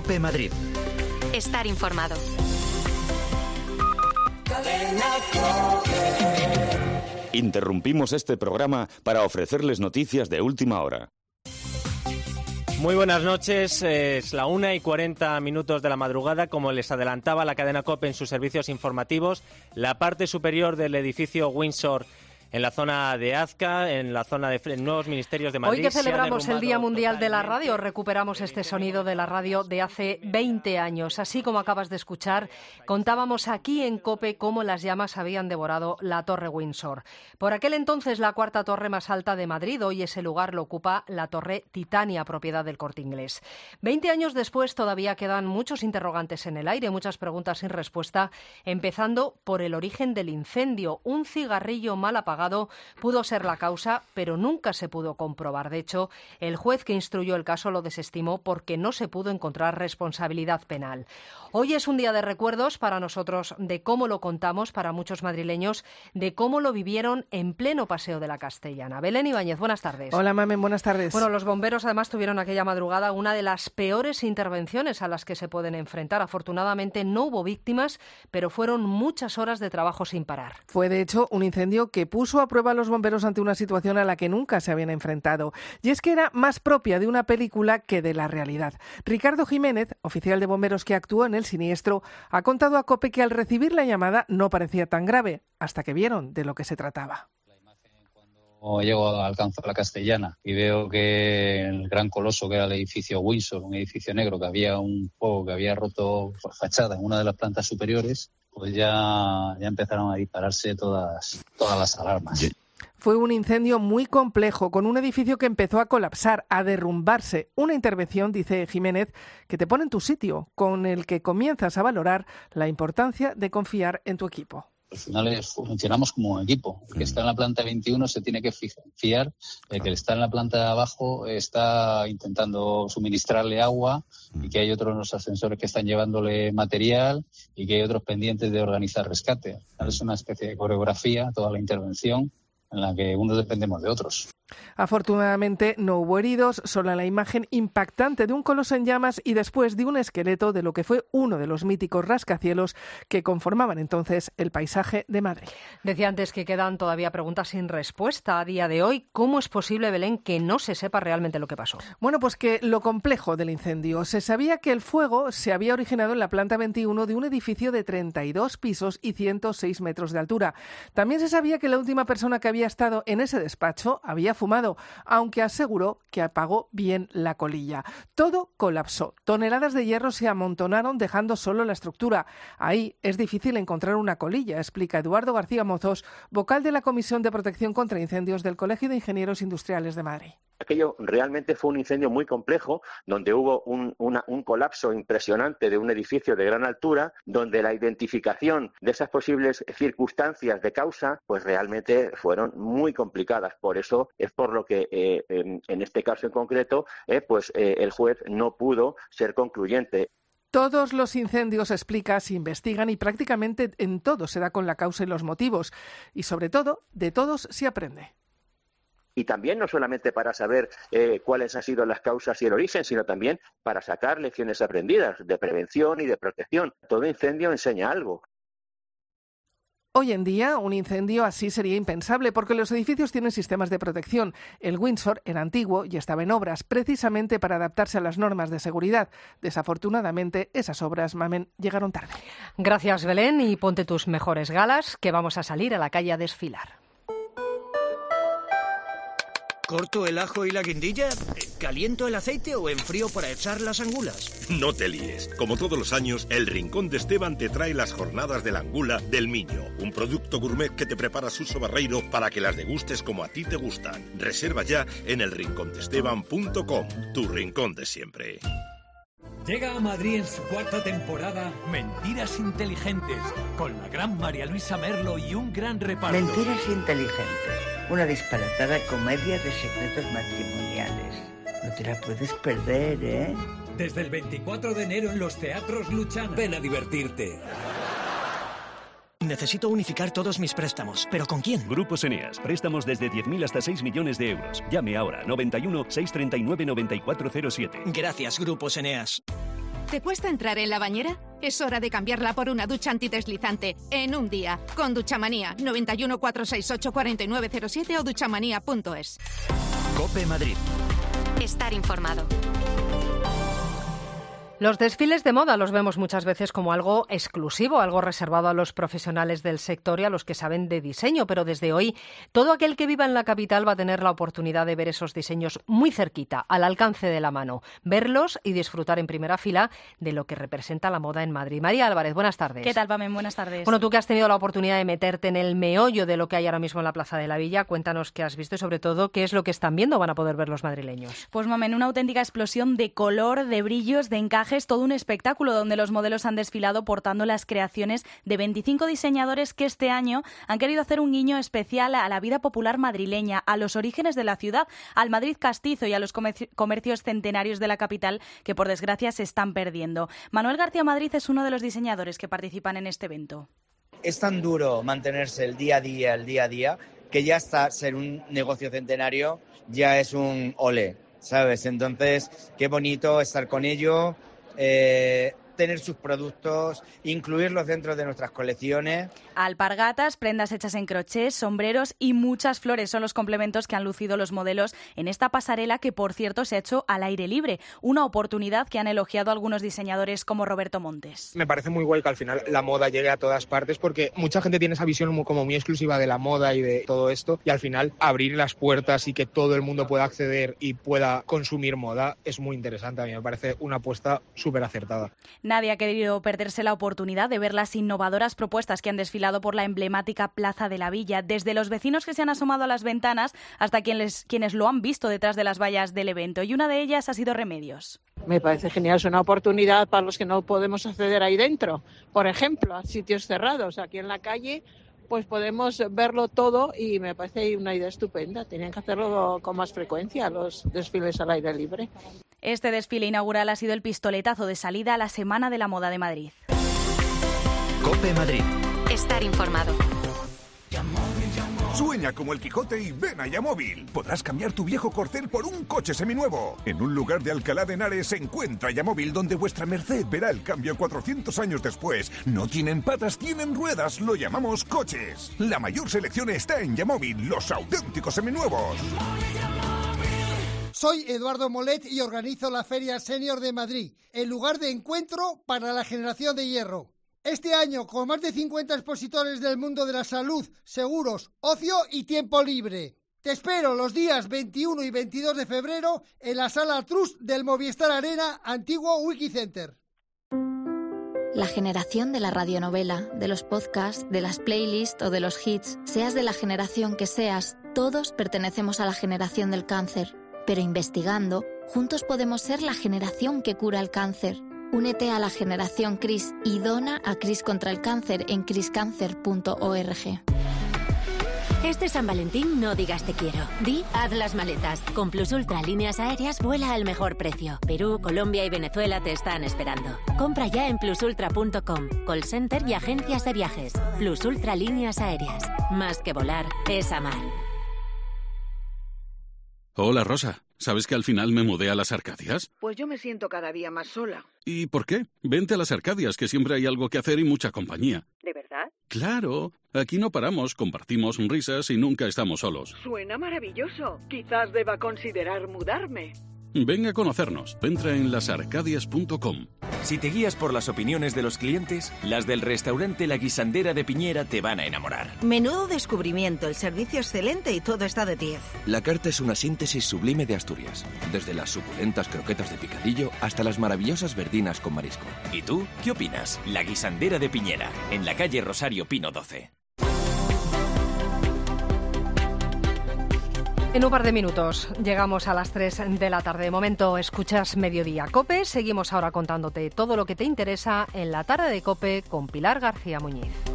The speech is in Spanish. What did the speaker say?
COPE Madrid. Estar informado. Interrumpimos este programa para ofrecerles noticias de última hora. Muy buenas noches, es la 1:40 de la madrugada. Como les adelantaba la cadena COPE en sus servicios informativos, la parte superior del edificio Windsor, en la zona de Azca, en la zona de nuevos ministerios de Madrid. Hoy que celebramos el Día Mundial de la Radio, recuperamos este sonido de la radio de hace 20 años. Así como acabas de escuchar, contábamos aquí en COPE cómo las llamas habían devorado la Torre Windsor. Por aquel entonces la cuarta torre más alta de Madrid, hoy ese lugar lo ocupa la Torre Titania, propiedad del Corte Inglés. 20 años después todavía quedan muchos interrogantes en el aire, muchas preguntas sin respuesta, empezando por el origen del incendio. Un cigarrillo mal apagado pudo ser la causa, pero nunca se pudo comprobar. De hecho, el juez que instruyó el caso lo desestimó porque no se pudo encontrar responsabilidad penal. Hoy es un día de recuerdos para nosotros de cómo lo contamos, para muchos madrileños, de cómo lo vivieron en pleno Paseo de la Castellana. Belén Ibáñez, buenas tardes. Hola, Mamen, buenas tardes. Bueno, los bomberos además tuvieron aquella madrugada una de las peores intervenciones a las que se pueden enfrentar. Afortunadamente no hubo víctimas, pero fueron muchas horas de trabajo sin parar. Fue, de hecho, un incendio que puso a prueba a los bomberos ante una situación a la que nunca se habían enfrentado. Y es que era más propia de una película que de la realidad. Ricardo Jiménez, oficial de bomberos que actuó en el siniestro, ha contado a COPE que al recibir la llamada no parecía tan grave, hasta que vieron de lo que se trataba. Llego, alcanzo la Castellana y veo que el gran coloso que era el edificio Windsor, un edificio negro, que había un fuego que había roto por fachada en una de las plantas superiores, pues ya empezaron a dispararse todas las alarmas. Fue un incendio muy complejo, con un edificio que empezó a colapsar, a derrumbarse. Una intervención, dice Jiménez, que te pone en tu sitio, con el que comienzas a valorar la importancia de confiar en tu equipo. Al final funcionamos como un equipo. El que está en la planta 21 se tiene que fiar. El que está en la planta de abajo está intentando suministrarle agua y que hay otros ascensores que están llevándole material y que hay otros pendientes de organizar rescate. Al final es una especie de coreografía, toda la intervención, en la que unos dependemos de otros. Afortunadamente no hubo heridos, solo la imagen impactante de un coloso en llamas y después de un esqueleto de lo que fue uno de los míticos rascacielos que conformaban entonces el paisaje de Madrid. Decía antes que quedan todavía preguntas sin respuesta a día de hoy. ¿Cómo es posible, Belén, que no se sepa realmente lo que pasó? Bueno, pues que lo complejo del incendio. Se sabía que el fuego se había originado en la planta 21 de un edificio de 32 pisos y 106 metros de altura. También se sabía que la última persona que había estado en ese despacho había fumado, aunque aseguró que apagó bien la colilla. Todo colapsó. Toneladas de hierro se amontonaron dejando solo la estructura. Ahí es difícil encontrar una colilla, explica Eduardo García Mozos, vocal de la Comisión de Protección contra Incendios del Colegio de Ingenieros Industriales de Madrid. Aquello realmente fue un incendio muy complejo, donde hubo un colapso impresionante de un edificio de gran altura, donde la identificación de esas posibles circunstancias de causa, pues realmente fueron muy complicadas. Por eso es por lo que en este caso en concreto, el juez no pudo ser concluyente. Todos los incendios, explica, se investigan y prácticamente en todo se da con la causa y los motivos. Y sobre todo, de todos se aprende. Y también no solamente para saber cuáles han sido las causas y el origen, sino también para sacar lecciones aprendidas de prevención y de protección. Todo incendio enseña algo. Hoy en día, un incendio así sería impensable porque los edificios tienen sistemas de protección. El Windsor era antiguo y estaba en obras, precisamente para adaptarse a las normas de seguridad. Desafortunadamente, esas obras, Mamen, llegaron tarde. Gracias, Belén, y ponte tus mejores galas, que vamos a salir a la calle a desfilar. ¿Corto el ajo y la guindilla? ¿Caliento el aceite o enfrío para echar las angulas? No te líes. Como todos los años, el Rincón de Esteban te trae las jornadas de la angula del Miño, un producto gourmet que te prepara Suso Barreiro para que las degustes como a ti te gustan. Reserva ya en elrincondesteban.com, tu rincón de siempre. Llega a Madrid en su cuarta temporada Mentiras Inteligentes, con la gran María Luisa Merlo y un gran reparto. Mentiras Inteligentes, una disparatada comedia de secretos matrimoniales. No te la puedes perder, ¿eh? Desde el 24 de enero en los teatros Luchana. Ven a divertirte. Necesito unificar todos mis préstamos, ¿pero con quién? Grupos Eneas, préstamos desde 10.000 hasta 6 millones de euros. Llame ahora, 91 639 9407. Gracias, Grupos Eneas. ¿Te cuesta entrar en la bañera? Es hora de cambiarla por una ducha antideslizante en un día. Con Duchamanía. 91 468 4907 o duchamanía.es. COPE Madrid. Estar informado. Los desfiles de moda los vemos muchas veces como algo exclusivo, algo reservado a los profesionales del sector y a los que saben de diseño, pero desde hoy todo aquel que viva en la capital va a tener la oportunidad de ver esos diseños muy cerquita, al alcance de la mano, verlos y disfrutar en primera fila de lo que representa la moda en Madrid. María Álvarez, buenas tardes. ¿Qué tal, Pamén? Buenas tardes. Bueno, tú que has tenido la oportunidad de meterte en el meollo de lo que hay ahora mismo en la Plaza de la Villa, cuéntanos qué has visto y sobre todo qué es lo que están viendo, van a poder ver los madrileños. Pues, Pamén, una auténtica explosión de color, de brillos, de encajes, todo un espectáculo donde los modelos han desfilado portando las creaciones de 25 diseñadores que este año han querido hacer un guiño especial a la vida popular madrileña, a los orígenes de la ciudad, al Madrid castizo y a los comercios centenarios de la capital que por desgracia se están perdiendo. Manuel García Madrid es uno de los diseñadores que participan en este evento. Es tan duro mantenerse el día a día, que ya hasta ser un negocio centenario ya es un olé, ¿sabes? Entonces, qué bonito estar con ello, tener sus productos, incluirlos dentro de nuestras colecciones. Alpargatas, prendas hechas en crochet, sombreros y muchas flores son los complementos que han lucido los modelos en esta pasarela que, por cierto, se ha hecho al aire libre, una oportunidad que han elogiado algunos diseñadores como Roberto Montes. Me parece muy guay que al final la moda llegue a todas partes porque mucha gente tiene esa visión muy exclusiva de la moda y de todo esto y al final abrir las puertas y que todo el mundo pueda acceder y pueda consumir moda es muy interesante. A mí me parece una apuesta súper acertada. Nadie ha querido perderse la oportunidad de ver las innovadoras propuestas que han desfilado por la emblemática Plaza de la Villa, desde los vecinos que se han asomado a las ventanas hasta quienes lo han visto detrás de las vallas del evento. Y una de ellas ha sido Remedios. Me parece genial, es una oportunidad para los que no podemos acceder ahí dentro. Por ejemplo, a sitios cerrados, aquí en la calle, pues podemos verlo todo y me parece una idea estupenda. Tenían que hacerlo con más frecuencia, los desfiles al aire libre. Este desfile inaugural ha sido el pistoletazo de salida a la Semana de la Moda de Madrid. COPE Madrid. Estar informado. Sueña como el Quijote y ven a Yamóvil. Podrás cambiar tu viejo corcel por un coche seminuevo. En un lugar de Alcalá de Henares se encuentra Yamóvil, donde vuestra merced verá el cambio 400 años después. No tienen patas, tienen ruedas. Lo llamamos coches. La mayor selección está en Yamóvil, los auténticos seminuevos. Soy Eduardo Molet y organizo la Feria Senior de Madrid, el lugar de encuentro para la generación de hierro. Este año, con más de 50 expositores del mundo de la salud, seguros, ocio y tiempo libre. Te espero los días 21 y 22 de febrero en la Sala Trust del Movistar Arena, antiguo Wikicenter. La generación de la radionovela, de los podcasts, de las playlists o de los hits, seas de la generación que seas, todos pertenecemos a la generación del cáncer. Pero investigando, juntos podemos ser la generación que cura el cáncer. Únete a la generación CRIS y dona a CRIS contra el cáncer en criscancer.org. Este San Valentín no digas te quiero. Di, haz las maletas. Con Plus Ultra Líneas Aéreas vuela al mejor precio. Perú, Colombia y Venezuela te están esperando. Compra ya en plusultra.com. Call center y agencias de viajes. Plus Ultra Líneas Aéreas. Más que volar, es amar. Hola, Rosa. ¿Sabes que al final me mudé a las Arcadias? Pues yo me siento cada día más sola. ¿Y por qué? Vente a las Arcadias, que siempre hay algo que hacer y mucha compañía. ¿De verdad? ¡Claro! Aquí no paramos, compartimos risas y nunca estamos solos. Suena maravilloso. Quizás deba considerar mudarme. Ven a conocernos. Entra en lasarcadias.com. Si te guías por las opiniones de los clientes, las del restaurante La Guisandera de Piñera te van a enamorar. Menudo descubrimiento, el servicio excelente y todo está de 10. La carta es una síntesis sublime de Asturias. Desde las suculentas croquetas de picadillo hasta las maravillosas verdinas con marisco. ¿Y tú qué opinas? La Guisandera de Piñera, en la calle Rosario Pino 12. En un par de minutos llegamos a las 3 de la tarde. De momento escuchas Mediodía COPE. Seguimos ahora contándote todo lo que te interesa en la tarde de COPE con Pilar García Muñiz.